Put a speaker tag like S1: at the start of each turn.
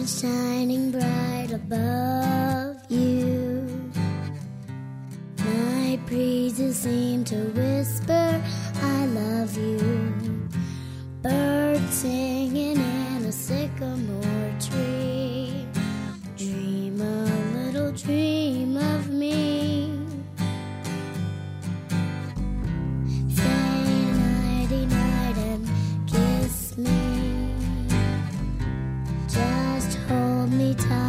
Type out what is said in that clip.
S1: shining bright above you. My breezes seem to whisper, I love you. Birds singing in a sycamore tree. Dream a little dream of me. Say nighty-night and kiss me. Just hold me tight.